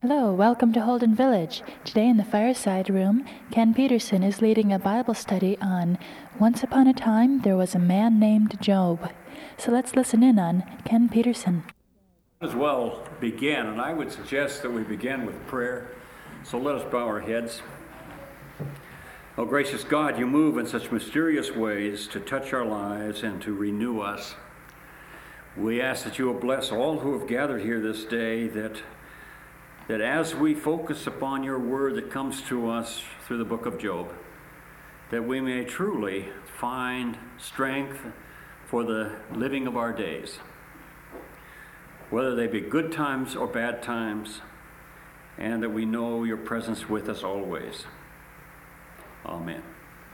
Hello, welcome to Holden Village. Today in the fireside room, Ken Peterson is leading a Bible study on Once Upon a Time There Was a Man Named Job. So let's listen in on Ken Peterson. As well begin, and I would suggest that we begin with prayer. So let us bow our heads. Oh, gracious God, you move in such mysterious ways to touch our lives and to renew us. We ask that you will bless all who have gathered here this day, that as we focus upon your word that comes to us through the book of Job, that we may truly find strength for the living of our days, whether they be good times or bad times, and that we know your presence with us always. Amen.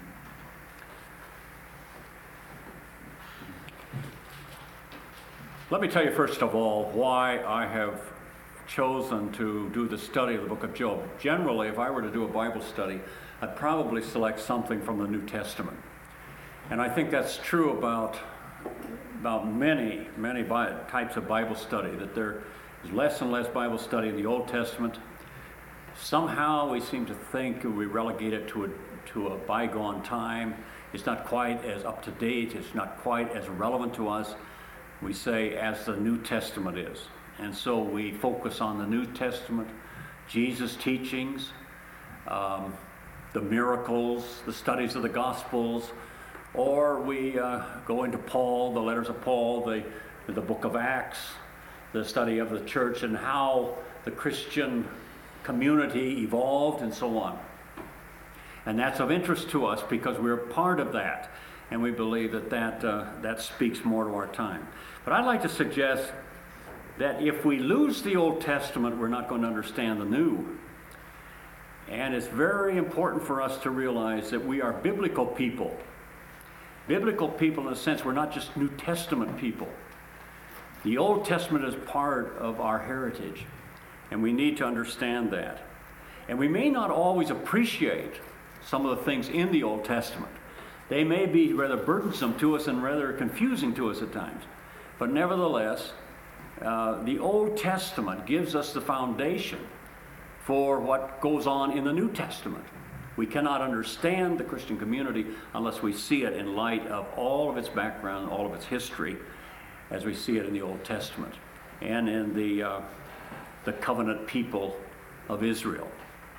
Let me tell you first of all why I have chosen to do the study of the book of Job. Generally, if I were to do a Bible study, I'd probably select something from the New Testament. And I think that's true about many types of Bible study, that there is less and less Bible study in the Old Testament. Somehow we seem to think we relegate it to a bygone time. It's not quite as up to date. It's not quite as relevant to us, we say, as the New Testament is. And so we focus on the New Testament, Jesus' teachings, the miracles, the studies of the Gospels, or we go into Paul, the letters of Paul, the book of Acts, the study of the church and how the Christian community evolved and so on. And that's of interest to us because we're part of that, and we believe that speaks more to our time. But I'd like to suggest that if we lose the Old Testament, we're not going to understand the New. And it's very important for us to realize that we are biblical people. Biblical people in the sense we're not just New Testament people. The Old Testament is part of our heritage, and we need to understand that. And we may not always appreciate some of the things in the Old Testament. They may be rather burdensome to us and rather confusing to us at times. But nevertheless, the Old Testament gives us the foundation for what goes on in the New Testament. We cannot understand the Christian community unless we see it in light of all of its background, all of its history, as we see it in the Old Testament and in the covenant people of Israel.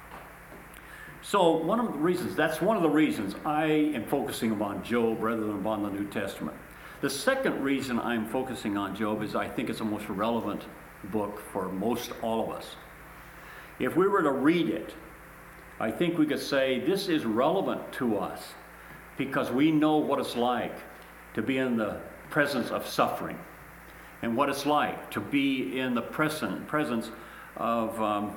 So that's one of the reasons I am focusing upon Job rather than upon the New Testament. The second reason I'm focusing on Job is I think it's the most relevant book for most all of us. If we were to read it, I think we could say this is relevant to us because we know what it's like to be in the presence of suffering and what it's like to be in the presence of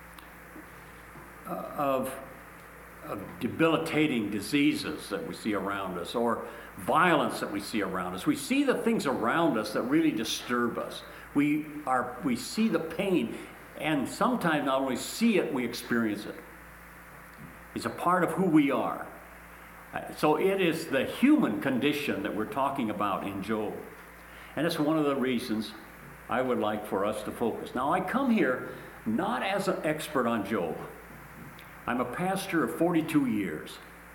debilitating diseases that we see around us, or violence that we see around us. We see the things around us that really disturb us. We see the pain, and sometimes not only see it, we experience it. It's a part of who we are. So it is the human condition that we're talking about in Job. And it's one of the reasons I would like for us to focus. Now, I come here not as an expert on Job. I'm a pastor of 42 years.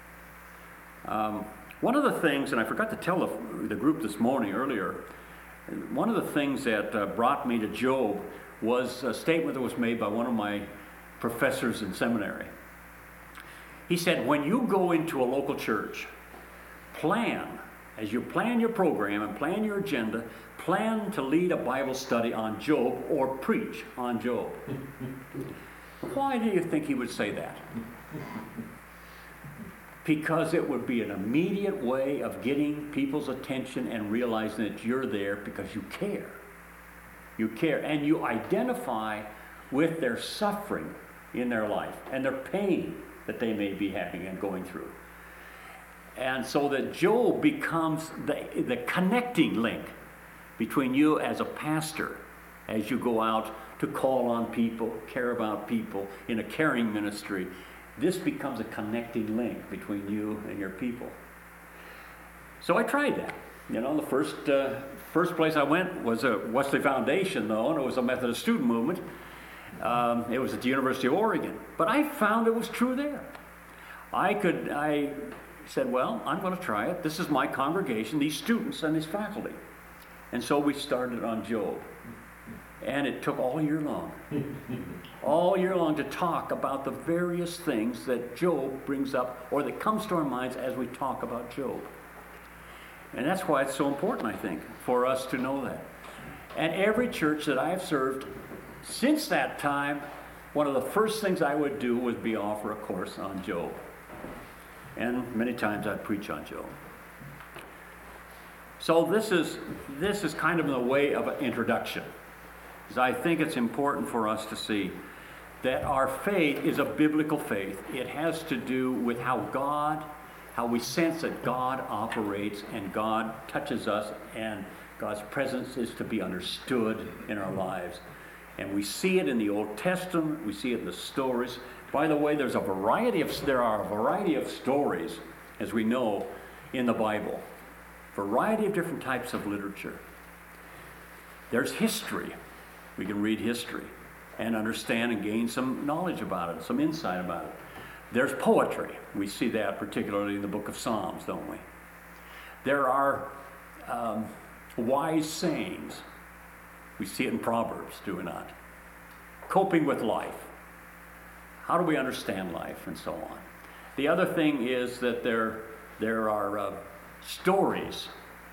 One of the things, and I forgot to tell the group this morning earlier, one of the things that brought me to Job was a statement that was made by one of my professors in seminary. He said, when you go into a local church, as you plan your program and plan your agenda, plan to lead a Bible study on Job or preach on Job. Why do you think he would say that? Because it would be an immediate way of getting people's attention and realizing that you're there because you care. You care, and you identify with their suffering in their life and their pain that they may be having and going through. And so that Job becomes the connecting link between you as a pastor as you go out to call on people, care about people in a caring ministry. This becomes a connecting link between you and your people. So I tried that. The first place I went was a Wesley Foundation, though, and it was a Methodist student movement. It was at the University of Oregon. But I found it was true there. I said, well, I'm going to try it. This is my congregation, these students and this faculty. And so we started on Job. And it took all year long to talk about the various things that Job brings up or that comes to our minds as we talk about Job. And that's why it's so important, I think, for us to know that. And every church that I've served since that time, one of the first things I would do would be offer a course on Job. And many times I'd preach on Job. So this is kind of in the way of an introduction. Because I think it's important for us to see that our faith is a biblical faith. It has to do with how we sense that God operates and God touches us, and God's presence is to be understood in our lives. And we see it in the Old Testament, we see it in the stories. By the way, there are a variety of stories, as we know, in the Bible. Variety of different types of literature. There's history. We can read history and understand and gain some knowledge about it, some insight about it. There's poetry. We see that particularly in the book of Psalms, don't we? There are wise sayings. We see it in Proverbs, do we not? Coping with life. How do we understand life, and so on. The other thing is that there are stories.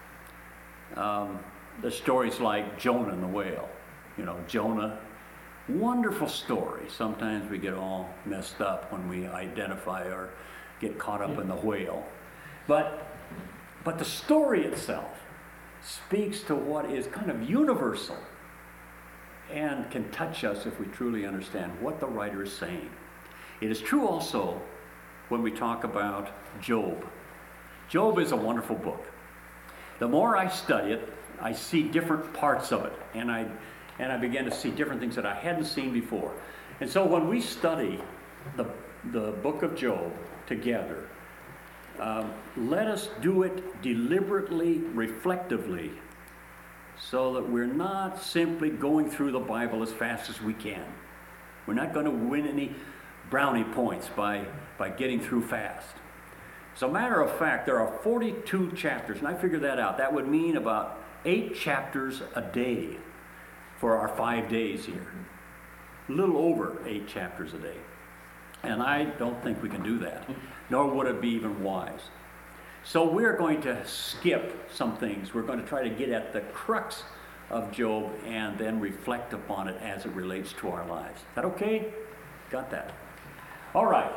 The stories like Jonah and the whale. You know, Jonah, wonderful story. Sometimes we get all messed up when we identify or get caught up in the whale. But the story itself speaks to what is kind of universal and can touch us if we truly understand what the writer is saying. It is true also when we talk about Job. Job is a wonderful book. The more I study it, I see different parts of it, and I began to see different things that I hadn't seen before. And so when we study the book of Job together, let us do it deliberately, reflectively, so that we're not simply going through the Bible as fast as we can. We're not going to win any brownie points by getting through fast. As a matter of fact, there are 42 chapters, and I figured that out. That would mean about 8 chapters a day for our 5 days here. A little over 8 chapters a day. And I don't think we can do that, nor would it be even wise. So we're going to skip some things. We're going to try to get at the crux of Job and then reflect upon it as it relates to our lives. Is that okay? Got that? All right.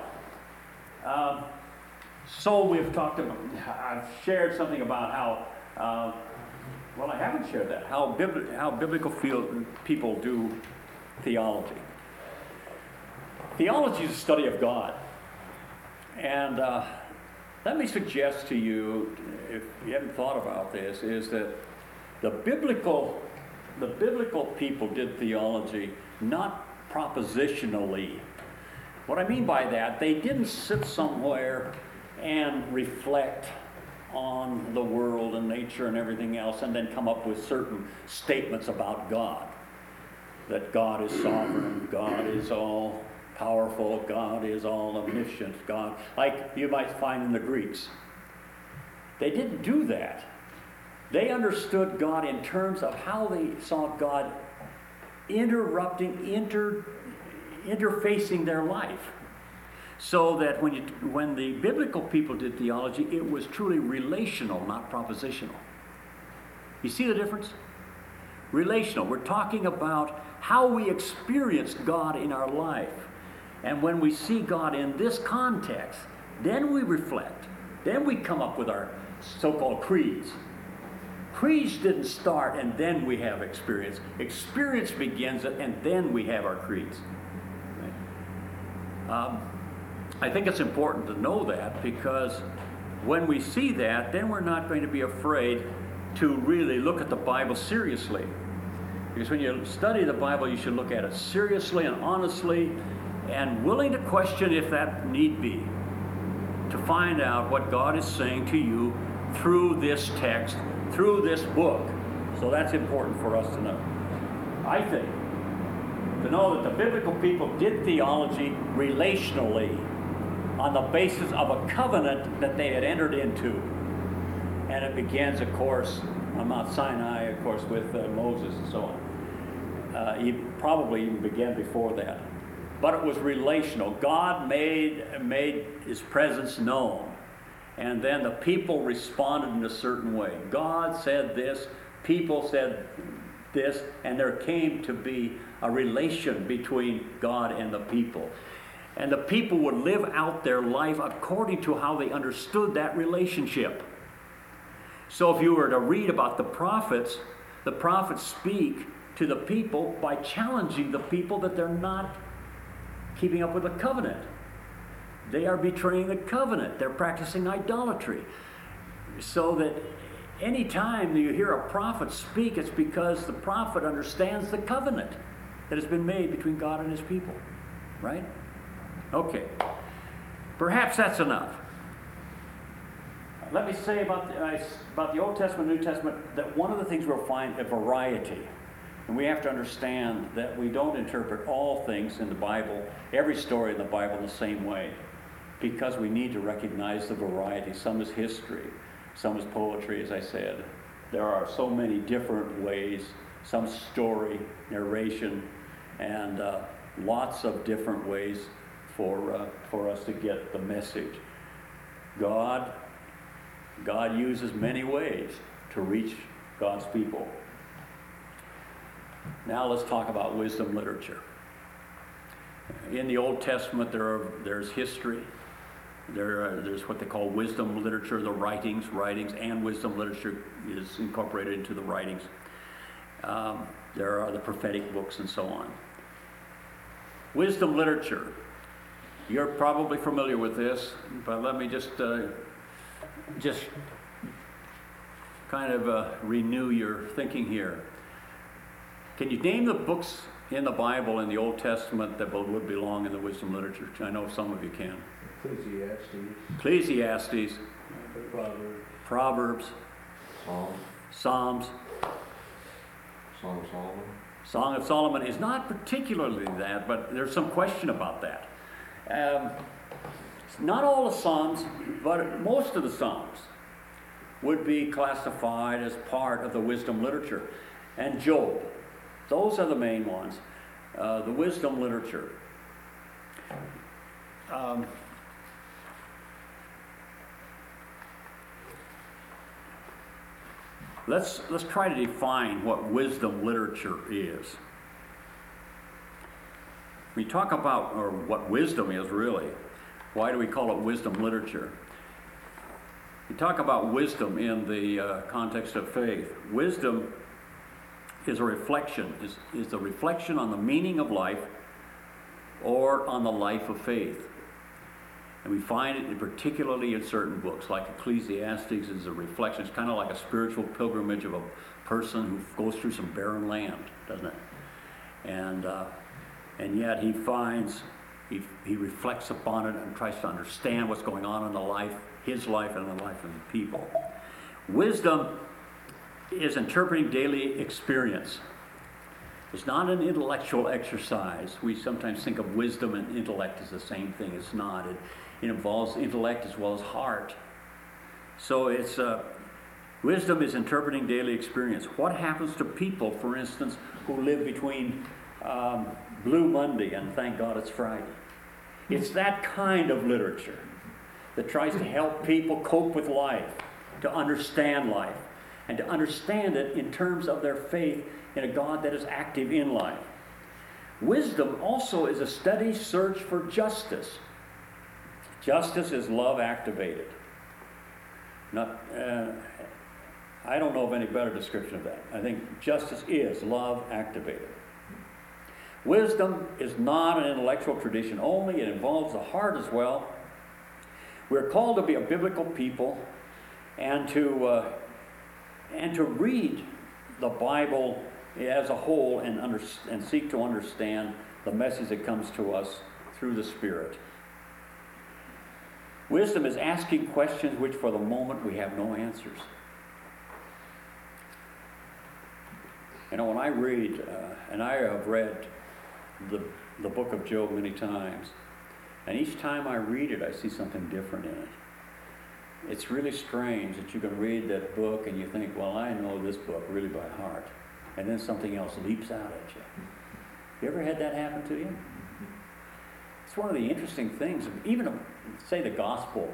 So we've talked about, I've shared something about how, well, I haven't shared that, how biblical people do theology. Theology is a study of God. And let me suggest to you, if you haven't thought about this, is that the biblical people did theology not propositionally. What I mean by that, they didn't sit somewhere and reflect on the world and nature and everything else and then come up with certain statements about God. That God is sovereign, God is all powerful, God is all omniscient, God, like you might find in the Greeks. They didn't do that. They understood God in terms of how they saw God interfacing their life. So that when the biblical people did theology, it was truly relational, not propositional. You see the difference? Relational. We're talking about how we experience God in our life. And when we see God in this context, then we reflect. Then we come up with our so-called creeds. Creeds didn't start and then we have experience. Experience begins it and then we have our creeds. I think it's important to know that, because when we see that, then we're not going to be afraid to really look at the Bible seriously. Because when you study the Bible, you should look at it seriously and honestly and willing to question if that need be, to find out what God is saying to you through this text, through this book. So that's important for us to know. I think to know that the biblical people did theology relationally on the basis of a covenant that they had entered into. And it begins, of course, on Mount Sinai, of course, with Moses and so on. He probably even began before that. But it was relational. God made his presence known. And then the people responded in a certain way. God said this, people said this, and there came to be a relation between God and the people. And the people would live out their life according to how they understood that relationship. So if you were to read about the prophets speak to the people by challenging the people that they're not keeping up with the covenant. They are betraying the covenant. They're practicing idolatry. So that any time you hear a prophet speak, it's because the prophet understands the covenant that has been made between God and his people. Right? Okay. Perhaps that's enough. Let me say about the Old Testament and New Testament that one of the things we'll find a variety. And we have to understand that we don't interpret all things in the Bible, every story in the Bible, in the same way. Because we need to recognize the variety. Some is history, some is poetry, as I said. There are so many different ways, some story, narration, and lots of different ways for us to get the message. God uses many ways to reach God's people. Now let's talk about wisdom literature. In the Old Testament, there's history. There's what they call wisdom literature, the writings, and wisdom literature is incorporated into the writings. There are the prophetic books and so on. Wisdom literature. You're probably familiar with this, but let me just kind of renew your thinking here. Can you name the books in the Bible in the Old Testament that would belong in the wisdom literature? I know some of you can. Ecclesiastes. Proverbs. Psalms. Song of Solomon is not particularly that, but there's some question about that. Not all the Psalms, but most of the Psalms would be classified as part of the wisdom literature. And Job. Those are the main ones. The wisdom literature. Let's try to define what wisdom literature is. We talk about, or what wisdom is really. Why do we call it wisdom literature? We talk about wisdom in the context of faith. Wisdom is a reflection, is a reflection on the meaning of life or on the life of faith. And we find it particularly in certain books, like Ecclesiastes is a reflection. It's kind of like a spiritual pilgrimage of a person who goes through some barren land, doesn't it? And yet he finds, he reflects upon it and tries to understand what's going on in the life, his life and the life of the people. Wisdom is interpreting daily experience. It's not an intellectual exercise. We sometimes think of wisdom and intellect as the same thing. It's not. It involves intellect as well as heart. So it's wisdom is interpreting daily experience. What happens to people, for instance, who live between Blue Monday and thank God it's Friday? It's that kind of literature that tries to help people cope with life, to understand life, and to understand it in terms of their faith in a God that is active in life. Wisdom also is a steady search for justice. Justice is love activated. I don't know of any better description of that. I think justice is love activated. Wisdom is not an intellectual tradition only. It involves the heart as well. We're called to be a biblical people and to read the Bible as a whole and seek to understand the message that comes to us through the Spirit. Wisdom is asking questions which for the moment we have no answers. You know, when I read, and I have read the book of Job many times. And each time I read it, I see something different in it. It's really strange that you can read that book and you think, well, I know this book really by heart. And then something else leaps out at you. You ever had that happen to you? It's one of the interesting things. Even, say, the gospel.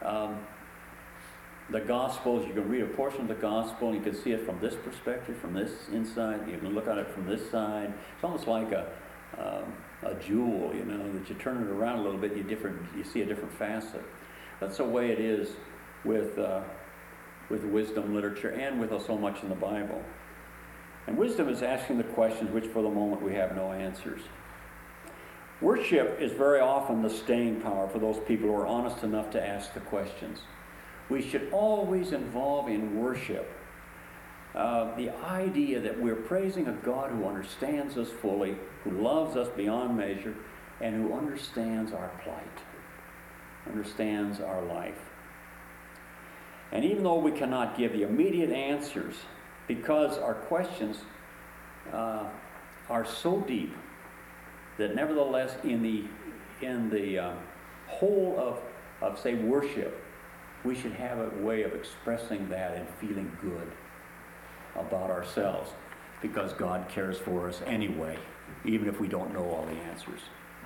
The Gospels, you can read a portion of the Gospel and you can see it from this perspective, from this inside. You can look at it from this side. It's almost like a jewel, that you turn it around a little bit, you see a different facet. That's the way it is with wisdom literature and with so much in the Bible. And wisdom is asking the questions which for the moment we have no answers. Worship is very often the staying power for those people who are honest enough to ask the questions. We should always involve in worship the idea that we're praising a God who understands us fully, who loves us beyond measure, and who understands our plight, understands our life. And even though we cannot give the immediate answers, because our questions are so deep, that nevertheless in the whole of say worship, we should have a way of expressing that and feeling good about ourselves, because God cares for us anyway, even if we don't know all the answers.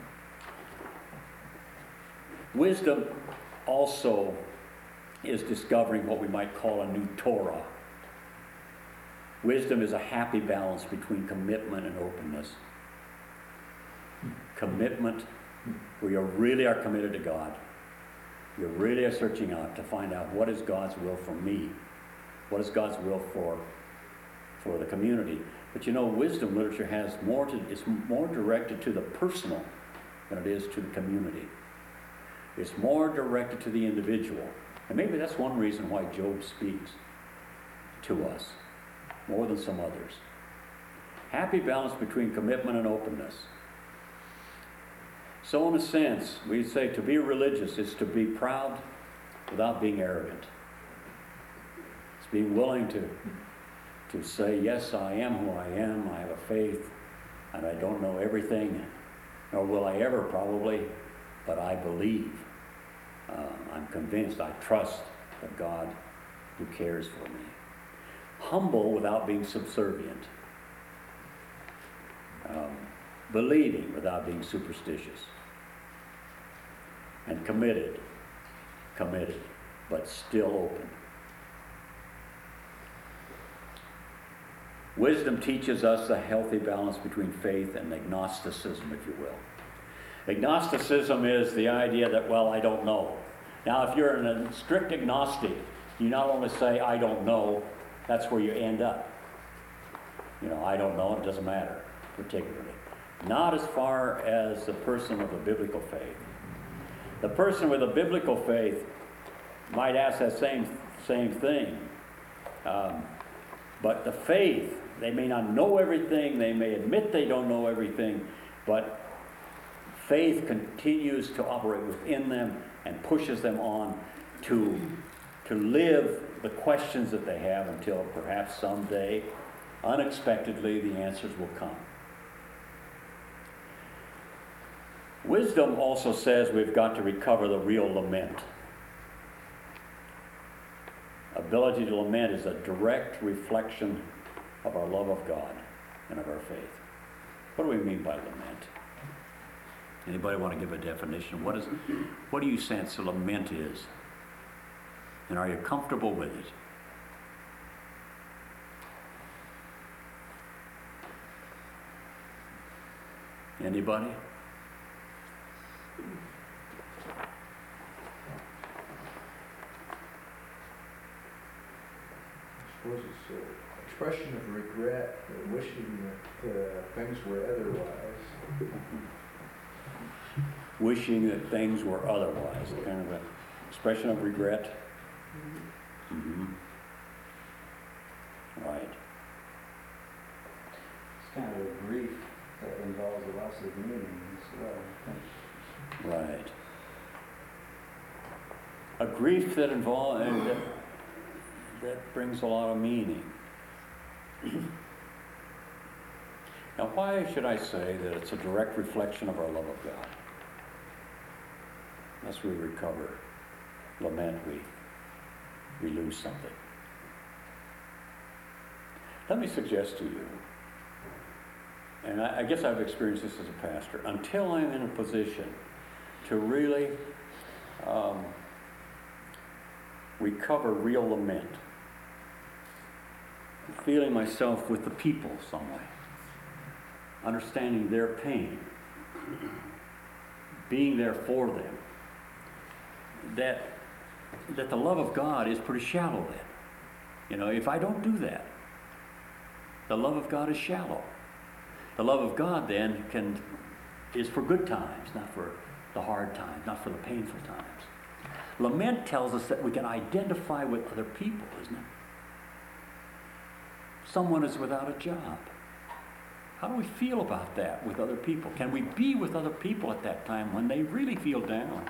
Wisdom also is discovering what we might call a new Torah. Wisdom is a happy balance between commitment and openness. Commitment, where you really are committed to God. You really are searching out to find out what is God's will for me, what is God's will for the community. But wisdom literature it's more directed to the personal than it is to the community. It's more directed to the individual. And maybe that's one reason why Job speaks to us more than some others. Happy balance between commitment and openness. So in a sense, we say to be religious is to be proud without being arrogant. It's being willing to say, yes, I am who I am, I have a faith, and I don't know everything, nor will I ever probably, but I believe. I'm convinced, I trust a God who cares for me. Humble without being subservient. Believing without being superstitious. And committed, but still open. Wisdom teaches us a healthy balance between faith and agnosticism, if you will. Agnosticism is the idea that, well, I don't know. Now, if you're a strict agnostic, you not only say, I don't know, that's where you end up. I don't know, it doesn't matter, particularly. Not as far as the person of a biblical faith. The person with a biblical faith might ask that same thing. But the faith, they may not know everything, they may admit they don't know everything, but faith continues to operate within them and pushes them on to live the questions that they have until perhaps someday, unexpectedly, the answers will come. Wisdom also says we've got to recover the real lament. Ability to lament is a direct reflection of our love of God and of our faith. What do we mean by lament? Anybody want to give a definition? What do you sense a lament is? And are you comfortable with it? Anybody? I suppose it's an expression of regret, wishing that things were otherwise. Wishing that things were otherwise, kind of an expression of regret. Mm-hmm. Right. It's kind of a grief that involves a loss of meaning as well. Right. A grief that involves that brings a lot of meaning. Now, why should I say that it's a direct reflection of our love of God? As we recover, lament, we lose something. Let me suggest to you, and I guess I've experienced this as a pastor, until I'm in a position to really recover real lament, feeling myself with the people some way, understanding their pain, being there for them, that the love of God is pretty shallow then. You know, if I don't do that, the love of God is shallow. The love of God then is for good times, not for the hard times, not for the painful times. Lament tells us that we can identify with other people, isn't it? Someone is without a job. How do we feel about that with other people? Can we be with other people at that time when they really feel down?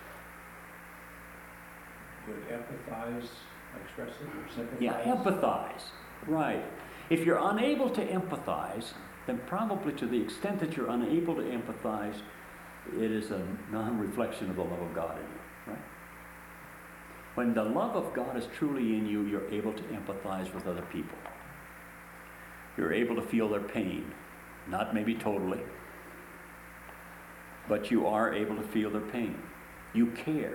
Would empathize express it or sympathize? Yeah, empathize. Right. If you're unable to empathize, then probably to the extent that you're unable to empathize, it is a non-reflection of the love of God in you, right? When the love of God is truly in you, you're able to empathize with other people. You're able to feel their pain. Not maybe totally, but you are able to feel their pain. You care.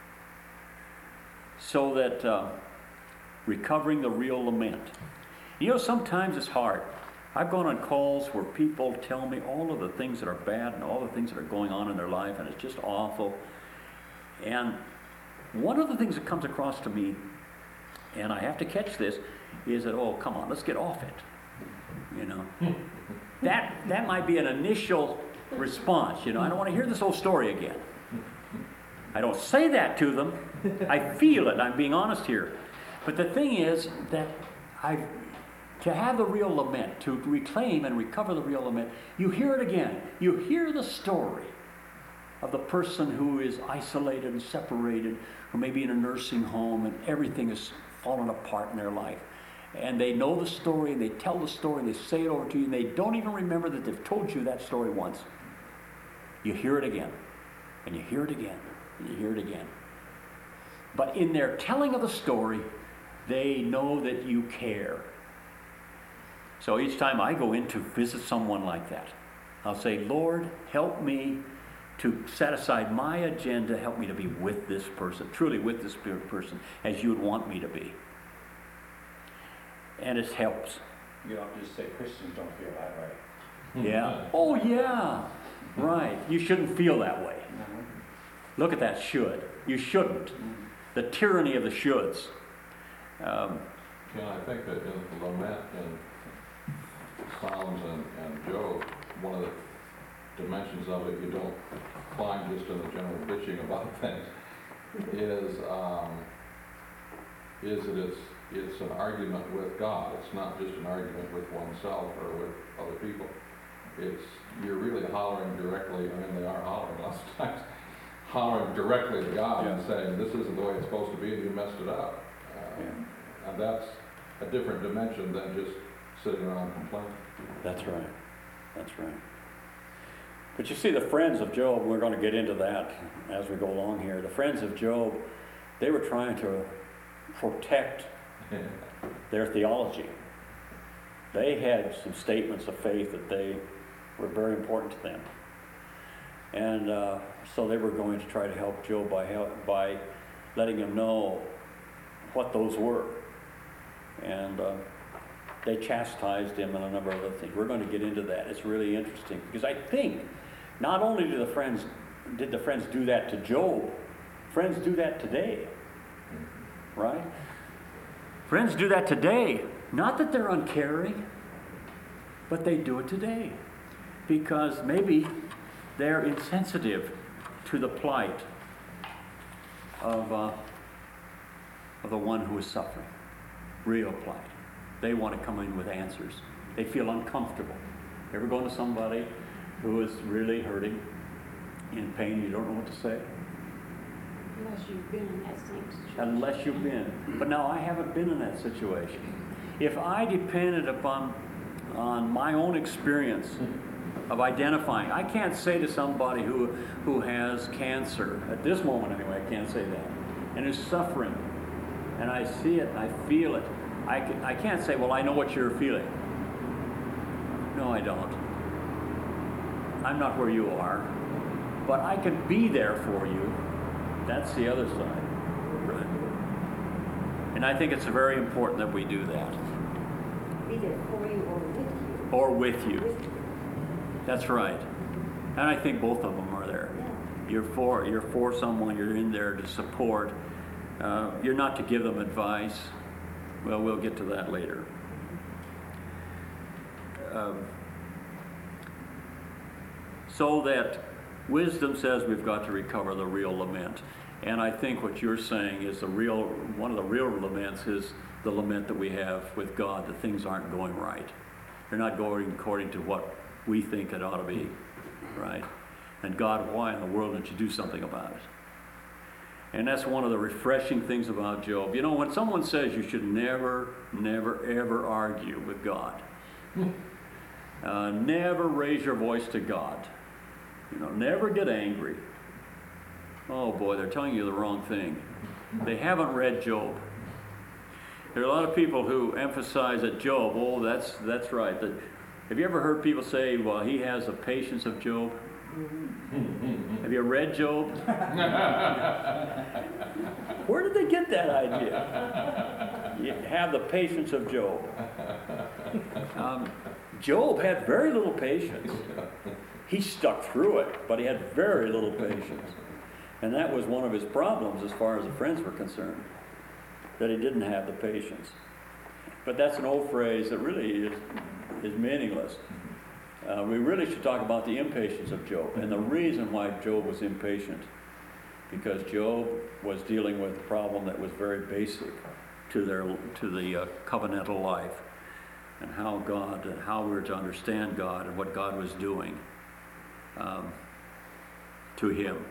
So that recovering the real lament. You know, sometimes it's hard. I've gone on calls where people tell me all of the things that are bad and all the things that are going on in their life, and it's just awful. And one of the things that comes across to me, and I have to catch this, is that, oh, come on, let's get off it. You know, that might be an initial response. You know, I don't want to hear this whole story again. I don't say that to them. I feel it. I'm being honest here. But the thing is that to have the real lament, to reclaim and recover the real lament, you hear it again. You hear the story of the person who is isolated and separated, who may be in a nursing home and everything is fallen apart in their life. And they know the story, and they tell the story, and they say it over to you, and they don't even remember that they've told you that story once. You hear it again, and you hear it again, and you hear it again. But in their telling of the story, they know that you care. So each time I go in to visit someone like that, I'll say, Lord, help me to set aside my agenda, help me to be with this person, truly with this person, as you would want me to be. And it helps. You don't just say Christians don't feel that way. Yeah. Oh, yeah. Right. You shouldn't feel that way. Look at that should. You shouldn't. The tyranny of the shoulds. I think that in the lament in Psalms and Job, one of the dimensions of it, you don't climb just in the general bitching about things, is that it's an argument with God. It's not just an argument with oneself or with other people. You're really hollering directly, I mean they are hollering lots of times, hollering directly to God and saying, this isn't the way it's supposed to be and you messed it up. And that's a different dimension than just sitting around complaining. That's right. That's right. But you see, the friends of Job, we're going to get into that as we go along here. The friends of Job, they were trying to protect their theology. They had some statements of faith that they were very important to them. And so they were going to try to help Job by letting him know what those were. And they chastised him and a number of other things. We're going to get into that. It's really interesting because I think not only did the friends do that to Job, friends do that today, right? Friends do that today. Not that they're uncaring, but they do it today because maybe they're insensitive to the plight of the one who is suffering. Real plight. They want to come in with answers. They feel uncomfortable. Ever going to somebody who is really hurting, in pain, you don't know what to say? Unless you've been in that same situation. Unless you've been. But now I haven't been in that situation. If I depended upon on my own experience of identifying. I can't say to somebody who has cancer, at this moment anyway, I can't say that, and is suffering, and I see it, I feel it. I can't say, well, I know what you're feeling. No, I don't. I'm not where you are, but I can be there for you. That's the other side, right? And I think it's very important that we do that. Be there for you or with you. Or with you. With you. That's right. And I think both of them are there. Yeah. You're for someone, you're in there to support. You're not to give them advice. Well, we'll get to that later. So that wisdom says we've got to recover the real lament. And I think what you're saying is one of the real laments is the lament that we have with God, that things aren't going right. They're not going according to what we think it ought to be, right? And God, why in the world didn't you do something about it? And that's one of the refreshing things about Job. You know, when someone says you should never, never, ever argue with God, never raise your voice to God, never get angry. Oh boy, they're telling you the wrong thing. They haven't read Job. There are a lot of people who emphasize that Job, oh, that's right. Have you ever heard people say, well, he has the patience of Job? Have you read Job? Where did they get that idea? You have the patience of Job. Job had very little patience. He stuck through it, but he had very little patience. And that was one of his problems as far as the friends were concerned, that he didn't have the patience. But that's an old phrase that really is meaningless. We really should talk about the impatience of Job, and the reason why Job was impatient, because Job was dealing with a problem that was very basic to the covenantal life, and how we were to understand God and what God was doing to him.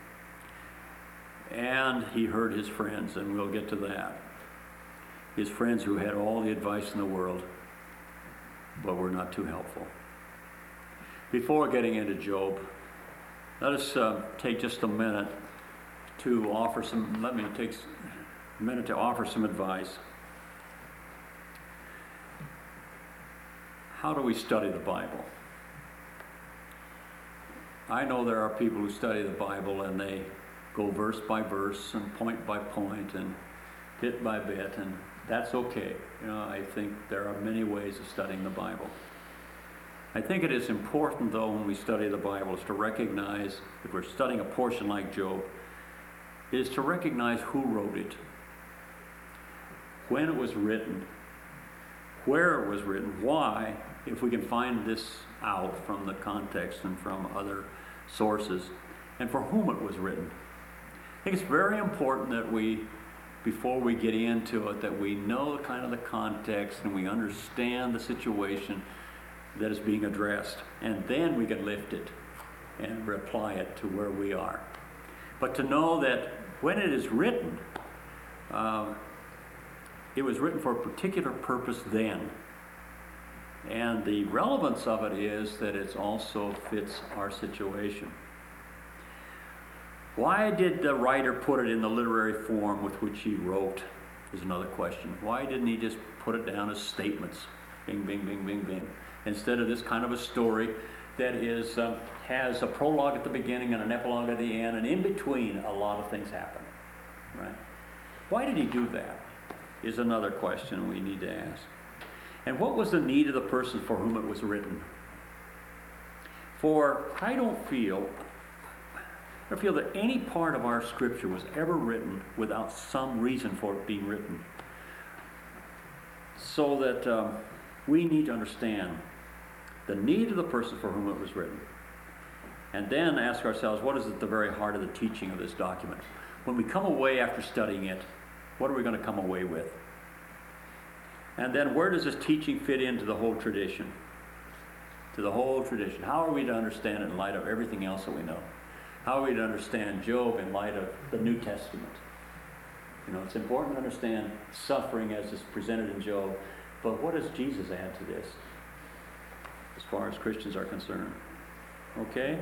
And he heard his friends, and we'll get to that. His friends who had all the advice in the world, but were not too helpful. Before getting into Job, let us take just a minute to offer some advice. How do we study the Bible? I know there are people who study the Bible and they go verse by verse and point by point and bit by bit, and that's okay. I think there are many ways of studying the Bible. I think it is important, though, when we study the Bible, is to recognize, if we're studying a portion like Job, is to recognize who wrote it, when it was written, where it was written, why, if we can find this out from the context and from other sources, and for whom it was written. I think it's very important that we, before we get into it, that we know kind of the context and we understand the situation that is being addressed, and then we can lift it and apply it to where we are. But to know that when it is written, it was written for a particular purpose then. And the relevance of it is that it also fits our situation. Why did the writer put it in the literary form with which he wrote is another question. Why didn't he just put it down as statements? Bing, bing, bing, bing, bing. Instead of this kind of a story that has a prologue at the beginning and an epilogue at the end, and in between a lot of things happen, right? Why did he do that is another question we need to ask. And what was the need of the person for whom it was written? For I don't feel that any part of our scripture was ever written without some reason for it being written. So that we need to understand the need of the person for whom it was written. And then ask ourselves, what is at the very heart of the teaching of this document? When we come away after studying it, what are we going to come away with? And then where does this teaching fit into the whole tradition? To the whole tradition. How are we to understand it in light of everything else that we know? How are we to understand Job in light of the New Testament? It's important to understand suffering as is presented in Job, but what does Jesus add to this? far as Christians are concerned. Okay?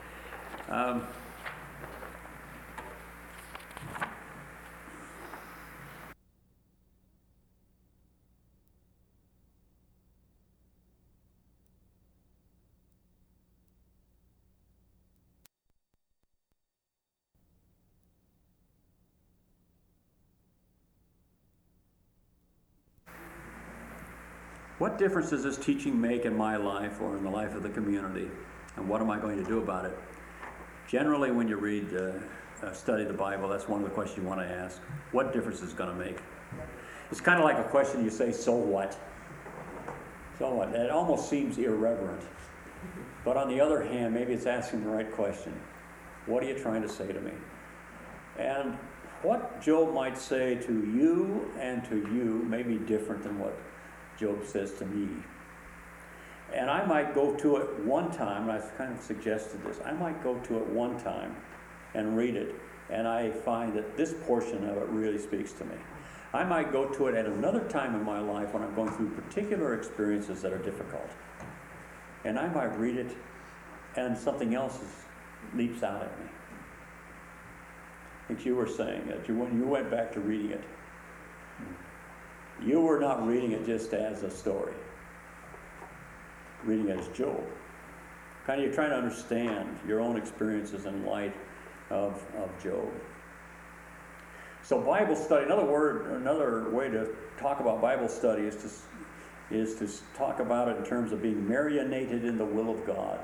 What difference does this teaching make in my life or in the life of the community? And what am I going to do about it? Generally, when you read, study the Bible, that's one of the questions you want to ask. What difference is it going to make? It's kind of like a question you say, so what? So what? It almost seems irreverent. But on the other hand, maybe it's asking the right question. What are you trying to say to me? And what Job might say to you and to you may be different than what Job says to me. And I might go to it one time, and I've kind of suggested this, I might go to it one time and read it, and I find that this portion of it really speaks to me. I might go to it at another time in my life when I'm going through particular experiences that are difficult. And I might read it, and something else leaps out at me. I think you were saying that when you went back to reading it, you were not reading it just as a story, reading it as Job. Kind of you're trying to understand your own experiences in light of Job. So Bible study, another way to talk about Bible study is to talk about it in terms of being marinated in the will of God.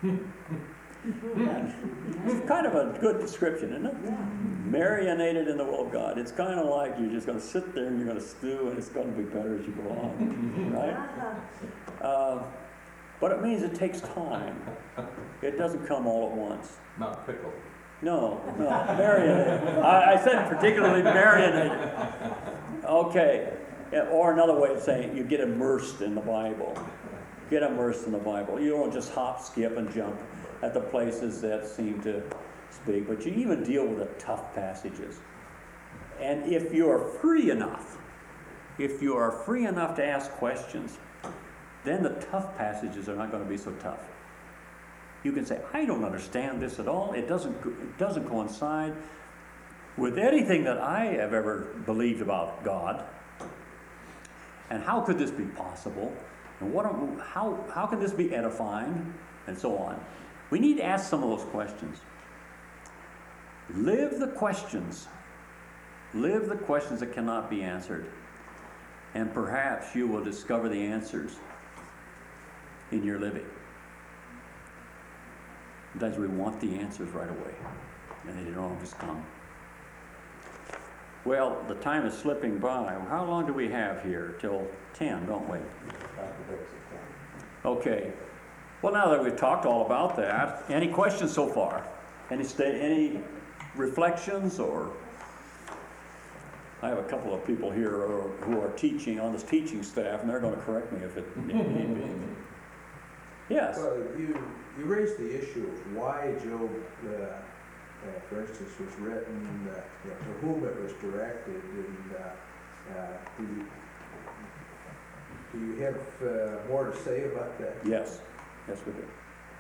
It's kind of a good description, isn't it? Yeah. Marinated in the will of God. It's kind of like you're just going to sit there and you're going to stew, and it's going to be better as you go on, right? But it means it takes time. It doesn't come all at once. Not pickled. No, marinated. I said particularly marinated. Okay. Yeah, or another way of saying it, you get immersed in the Bible. Get immersed in the Bible. You don't just hop, skip, and jump at the places that seem to speak, but you even deal with the tough passages. And if you are free enough to ask questions, then the tough passages are not going to be so tough. You can say, I don't understand this at all. It doesn't coincide with anything that I have ever believed about God. And how could this be possible? And how can this be edifying? And so on. We need to ask some of those questions. Live the questions. Live the questions that cannot be answered. And perhaps you will discover the answers in your living. Sometimes we want the answers right away, and they don't always come. Well, the time is slipping by. How long do we have here? Till 10, don't we? Okay. Well, now that we've talked all about that, any questions so far? Any reflections? Or I have a couple of people here who are teaching on this teaching staff, and they're going to correct me if it need be. Yes. Well, you raised the issue of why Job, for instance, was written, to whom it was directed, and do you have more to say about that? Yes, we do.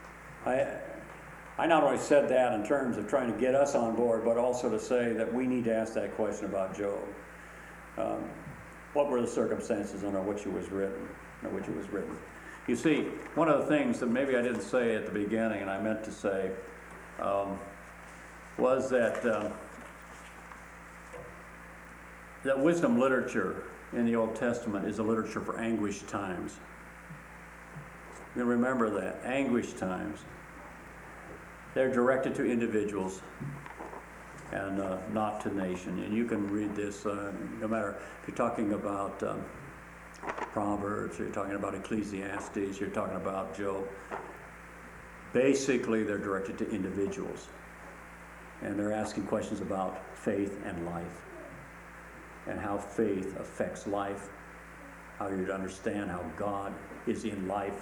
I not only said that in terms of trying to get us on board, but also to say that we need to ask that question about Job. What were the circumstances under which it was written? You see, one of the things that maybe I didn't say at the beginning, and I meant to say, was that that wisdom literature in the Old Testament is a literature for anguished times. You remember that, anguished times. They're directed to individuals and not to nation. And you can read this no matter if you're talking about Proverbs, or you're talking about Ecclesiastes, you're talking about Job. Basically, they're directed to individuals. And they're asking questions about faith and life, and how faith affects life, how you're to understand how God is in life.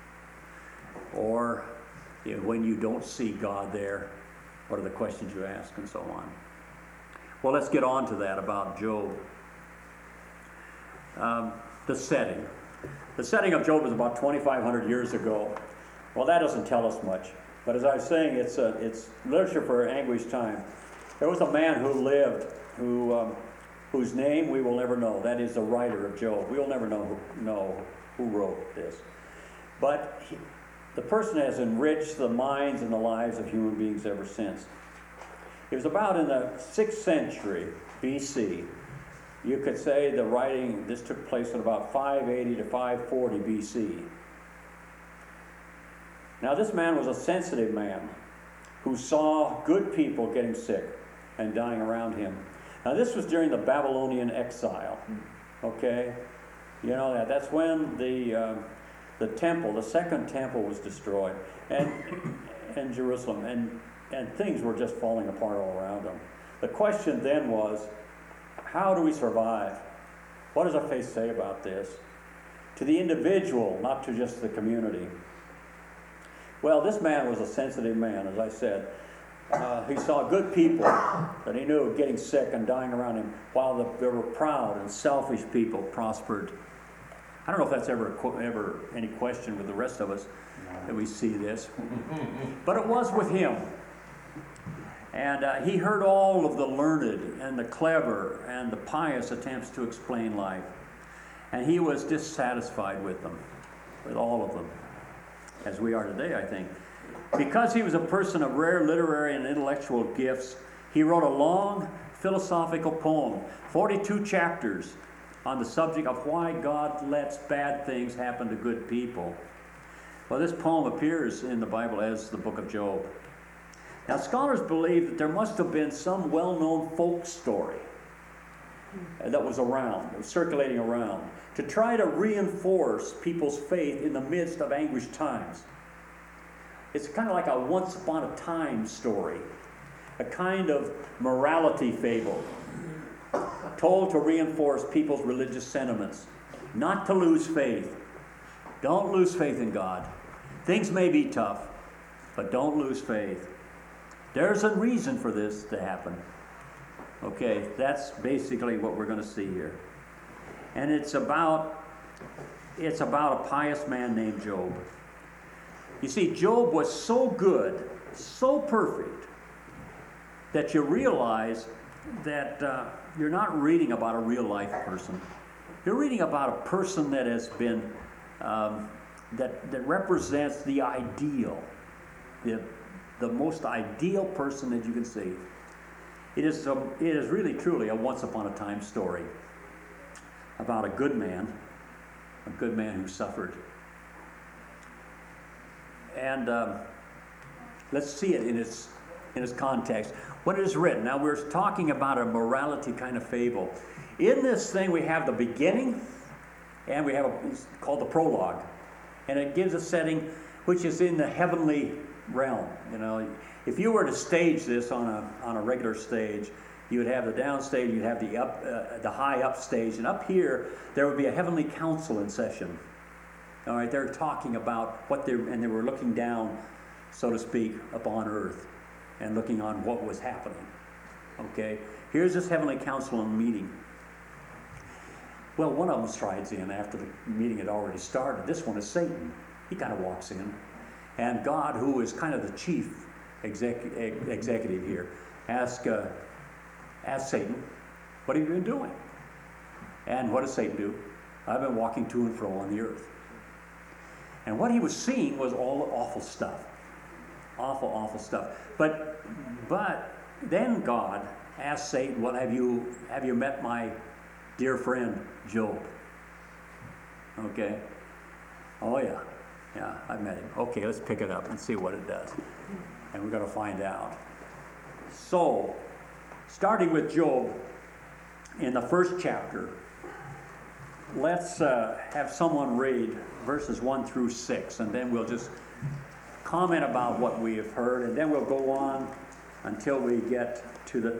Or when you don't see God there, what are the questions you ask, and so on. Well, let's get on to that about Job. The setting. The setting of Job is about 2,500 years ago. Well, that doesn't tell us much. But as I was saying, it's literature for anguished time. There was a man who lived whose name we will never know. That is the writer of Job. We will never know who wrote this. But the person has enriched the minds and the lives of human beings ever since. It was about in the 6th century BC. You could say the writing, this took place in about 580 to 540 BC. Now this man was a sensitive man who saw good people getting sick and dying around him. Now this was during the Babylonian exile, okay? You know that's when the temple, the second temple, was destroyed, and Jerusalem, and things were just falling apart all around them. The question then was, how do we survive? What does our faith say about this? To the individual, not to just the community. Well, this man was a sensitive man, as I said. He saw good people that he knew getting sick and dying around him, while there were proud and selfish people prospered. I don't know if that's ever any question with the rest of us that we see this. But it was with him. And he heard all of the learned and the clever and the pious attempts to explain life. And he was dissatisfied with them, with all of them, as we are today, I think. Because he was a person of rare literary and intellectual gifts, he wrote a long philosophical poem, 42 chapters, on the subject of why God lets bad things happen to good people. Well, this poem appears in the Bible as the book of Job. Now, scholars believe that there must have been some well-known folk story that was circulating around, to try to reinforce people's faith in the midst of anguished times. It's kind of like a once upon a time story, a kind of morality fable, told to reinforce people's religious sentiments, not to lose faith. Don't lose faith in God. Things may be tough, but don't lose faith. There's a reason for this to happen. Okay, that's basically what we're going to see here. And it's about a pious man named Job. You see, Job was so good, so perfect, that you realize that you're not reading about a real life person. You're reading about a person that has been, that represents the ideal, the most ideal person that you can see. It is really truly a once upon a time story about a good man who suffered. And let's see it in its context. When it is written, now we're talking about a morality kind of fable. In this thing we have the beginning, and we have it's called the prologue, and it gives a setting which is in the heavenly realm. You know, if you were to stage this on a regular stage, you would have the downstage, you'd have the high up stage, and up here there would be a heavenly council in session. All right, they're talking about and they were looking down, so to speak, upon earth, and looking on what was happening. Okay, here's this heavenly council and meeting. Well, one of them strides in after the meeting had already started. This one is Satan. He kind of walks in, and God, who is kind of the chief executive here, asks Satan, "What have you been doing?" And what does Satan do? "I've been walking to and fro on the earth." And what he was seeing was all awful stuff. Awful stuff. But then God asked Satan, "Well, have you met my dear friend Job?" Okay. Oh yeah, I met him. Okay, let's pick it up and see what it does. And we're going to find out. So, starting with Job in the first chapter, let's have someone read verses 1 through 6, and then we'll just comment about what we have heard, and then we'll go on until we get to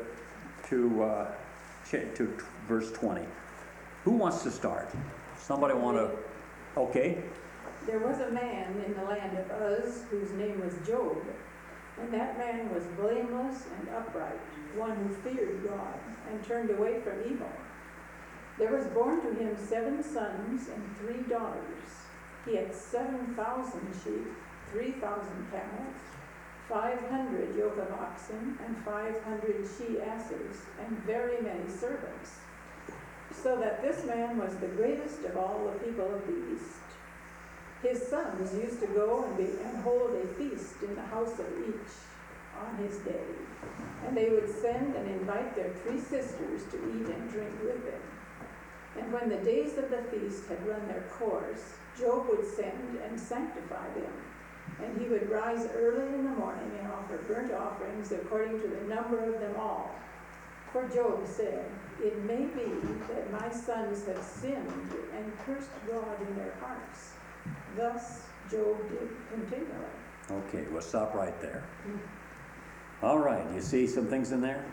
verse 20. Who wants to start? Somebody want to? Okay. There was a man in the land of Uz whose name was Job, and that man was blameless and upright, one who feared God and turned away from evil. There was born to him 7 sons and 3 daughters. He had 7,000 sheep, 3,000 camels, 500 yoke of oxen, and 500 she-asses, and very many servants. So that this man was the greatest of all the people of the East. His sons used to go and hold a feast in the house of each on his day. And they would send and invite their 3 sisters to eat and drink with them. And when the days of the feast had run their course, Job would send and sanctify them. And he would rise early in the morning and offer burnt offerings according to the number of them all. For Job said, "It may be that my sons have sinned and cursed God in their hearts." Thus Job did continually. Okay, we'll stop right there. All right, you see some things in there?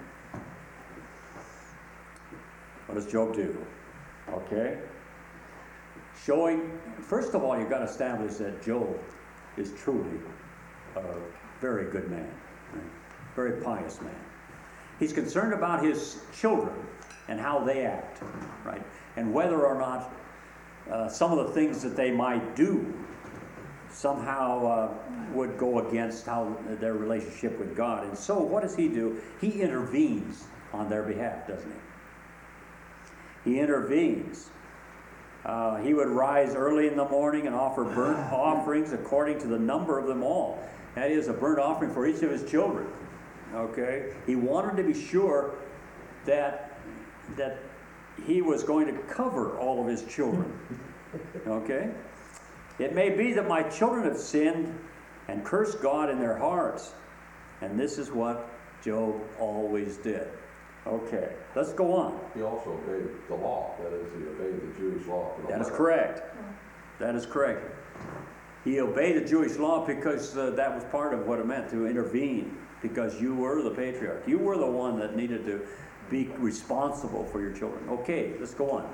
What does Job do? Okay. Showing, first of all, you've got to establish that Job is truly a very good man, right? Very pious man. He's concerned about his children and how they act, right? And whether or not some of the things that they might do somehow would go against how their relationship with God. And so what does he do? He intervenes on their behalf, doesn't he? He intervenes. He would rise early in the morning and offer burnt offerings according to the number of them all. That is, a burnt offering for each of his children. Okay? He wanted to be sure that he was going to cover all of his children. Okay? It may be that my children have sinned and cursed God in their hearts. And this is what Job always did. Okay, let's go on. He also obeyed the law, that is, he obeyed the Jewish law. That is correct. That is correct. He obeyed the Jewish law because that was part of what it meant to intervene, because you were the patriarch. You were the one that needed to be responsible for your children. Okay, let's go on.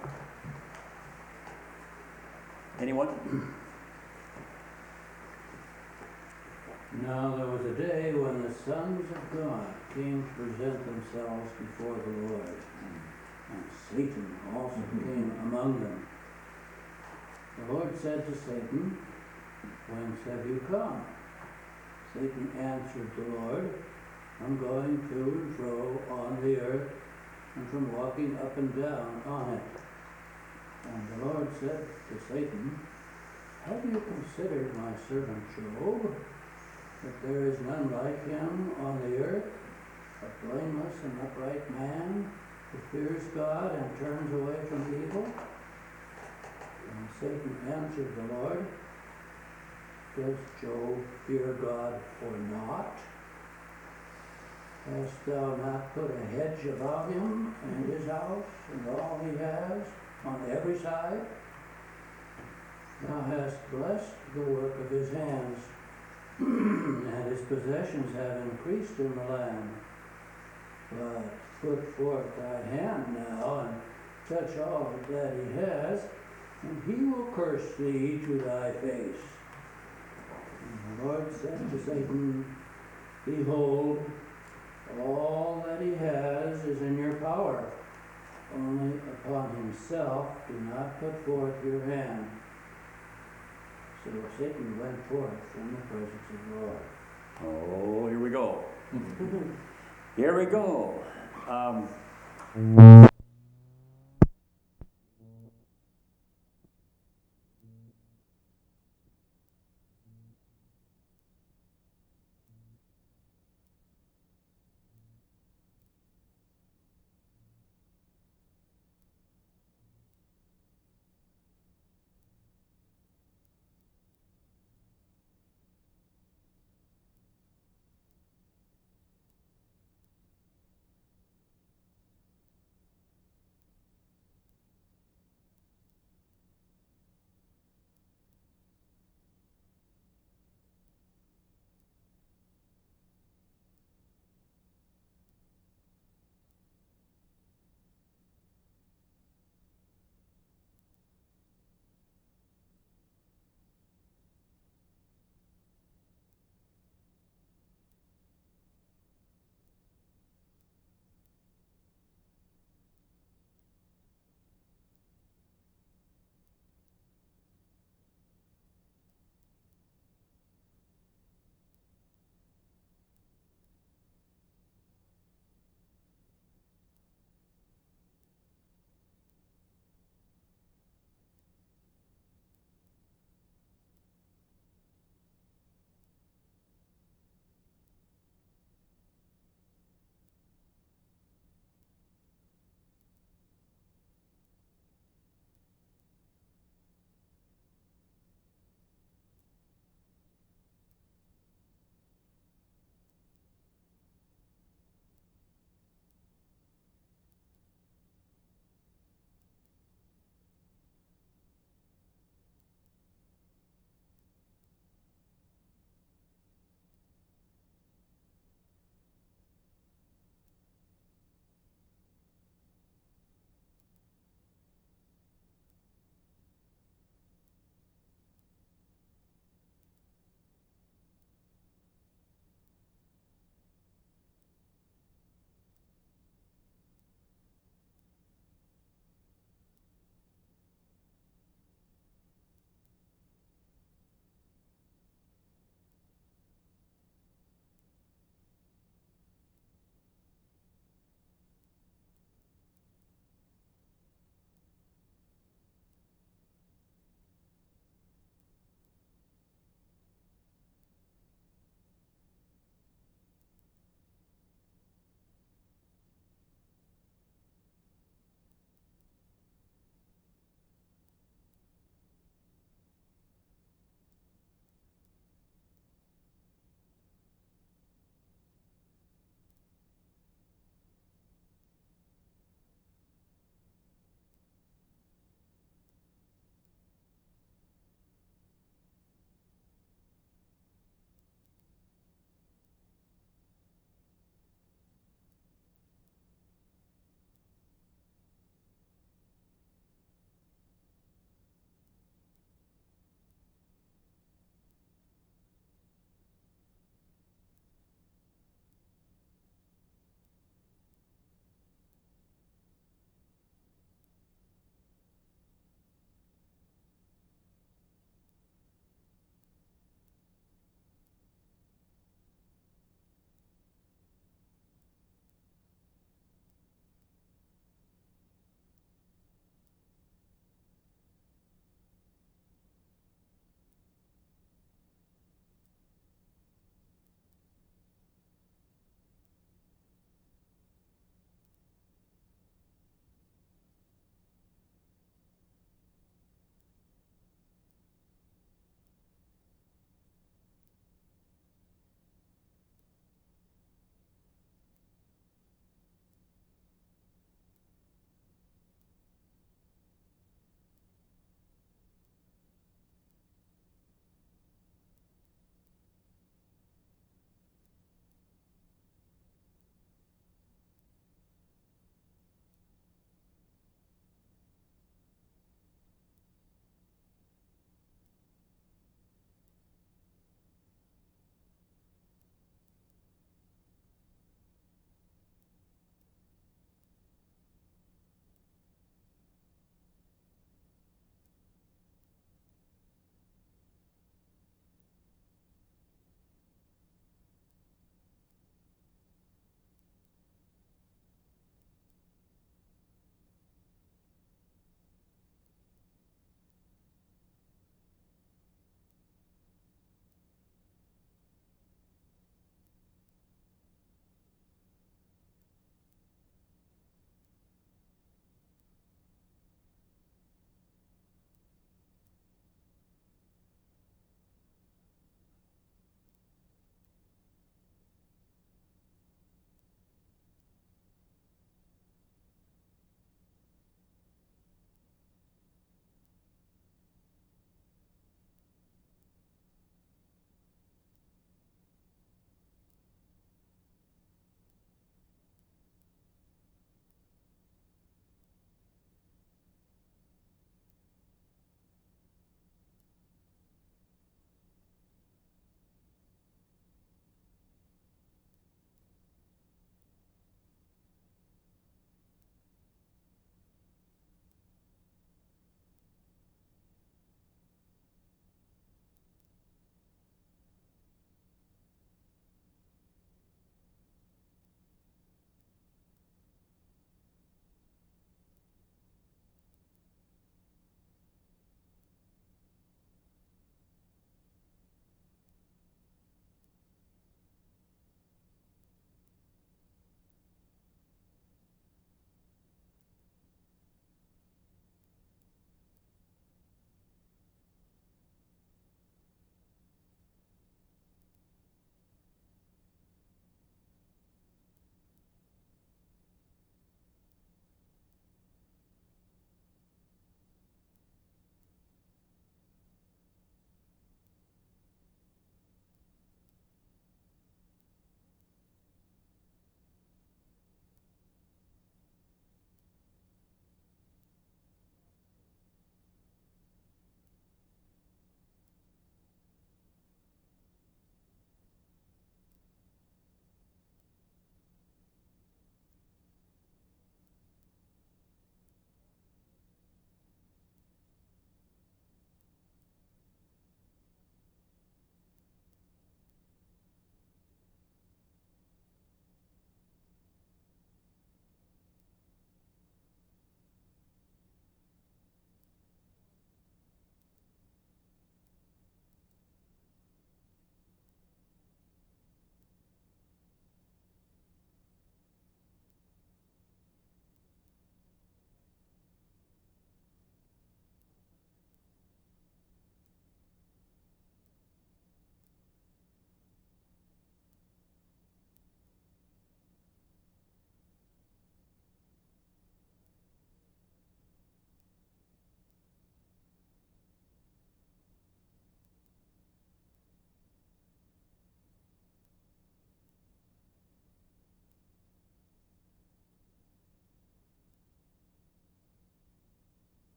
Anyone? Now there was a day when the sons of God came to present themselves before the Lord, and Satan also came among them. The Lord said to Satan, "Whence have you come?" Satan answered the Lord, "I'm going to and fro on the earth, and from walking up and down on it." And the Lord said to Satan, "Have you considered my servant Job, that there is none like him on the earth, a blameless and upright man, who fears God and turns away from evil?" And Satan answered the Lord, "Does Job fear God or not? Hast thou not put a hedge about him and his house and all he has on every side? Thou hast blessed the work of his hands, and his possessions have increased in the land. But put forth thy hand now and touch all that he has, and he will curse thee to thy face." And the Lord said to Satan, "Behold, all that he has is in your power. Only upon himself do not put forth your hand." So Satan went forth from the presence of the Lord. Oh, here we go. Here we go.